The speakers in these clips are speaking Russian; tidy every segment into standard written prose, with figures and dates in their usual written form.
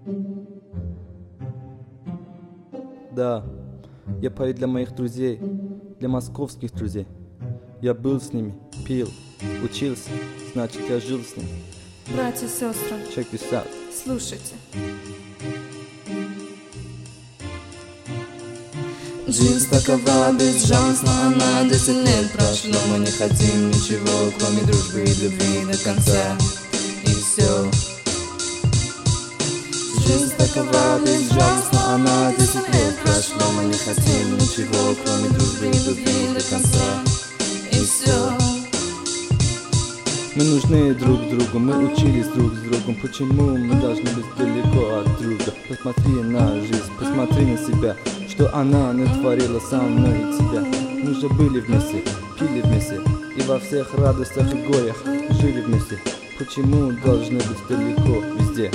Да, я пою для моих друзей, для московских друзей. Я был с ними, пил, учился, значит я жил с ними. Братья и сестры, Check this out. слушайте. Жизнь такова, безжалостна она, 10 лет прошло, мы не хотим ничего, кроме дружбы и любви до конца, и все. Жизнь такова, безжалостна она, 10 лет прошло, мы не хотим ничего, кроме дружбы и любви до конца, и все. Мы нужны друг другу, мы учились друг с другом. Почему мы должны быть далеко от друга? Посмотри на жизнь, посмотри на себя, что она натворила со мной и тебя. Мы же были вместе, пили вместе, и во всех радостях и горях жили вместе. Почему должны быть далеко везде?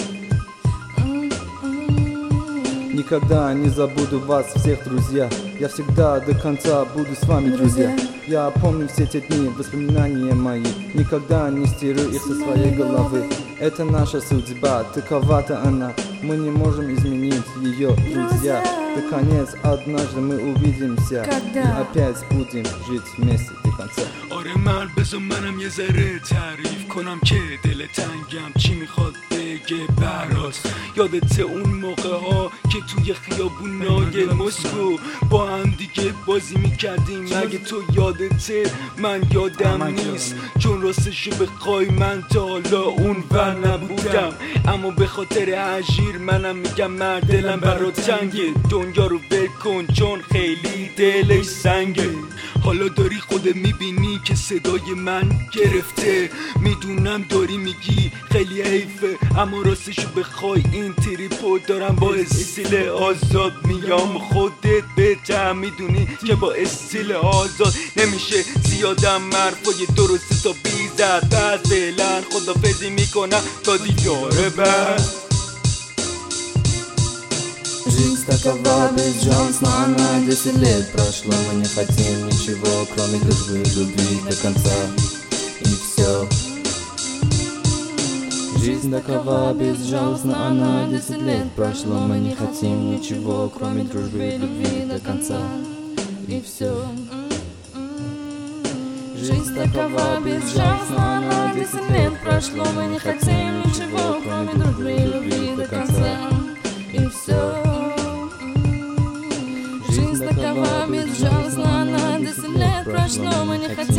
Никогда не забуду вас всех, друзья. Я всегда до конца буду с вами, друзья. Я помню все те дни, воспоминания мои. Никогда не стираю их со своей головы. Это наша судьба, такова-то она. Мы не можем изменить ее, друзья. Наконец, однажды мы увидимся и опять будем жить вместе до конца. آره مرد بذار منم یه ذره تعریف کنم که دل تنگم چی میخواد بگه براست. یادت اون موقع ها که توی خیابونای مسکو با هم دیگه بازی میکردیم؟ اگه تو یادته من یادم نیست، چون راستشو بخوای من تا حالا اون ور نبودم. اما به خاطر عجیر منم میگم مرد دلم برا تنگه. دنیا رو ول کن چون خیلی دلش سنگه. حالا داری خودت میبینی که صدای من گرفته. میدونم داری میگی خیلی حیفه، اما راستشو بخوای این تریپو دارم با استیل آزاد میام. خودت بهتر میدونی که با استیل آزاد نمیشه زیادم حرفای درست تا بیزد. پس فعلا خدافظی میکنم تا دیدار بعد. Жизнь такова, безжалостна она, 10 лет прошло, мы не хотим ничего, кроме дружбы и любви до конца, и все. Жизнь такова, безжалостна она, 10 лет прошло, мы не хотим ничего, кроме дружбы и любви до конца, и все. Жизнь такова, безжалостна она, 10 лет прошло, мы не хотим ничего, кроме дружбы и любви до конца, и все. Жизнь такова, безжалостна она, 10 лет прошло, мы не хотим